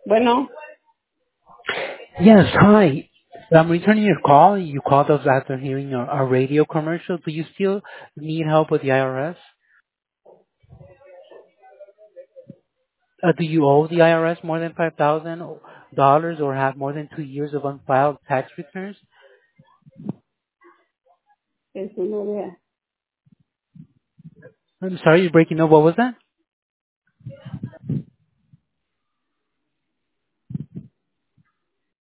Bueno, Yes, hi. I'm returning your call. You called us after hearing our radio commercial. Do you still need help with the IRS? Do you owe the IRS more than $5,000 or have more than 2 years of unfiled tax returns? es una idea. I'm sorry, you're breaking up. What was that?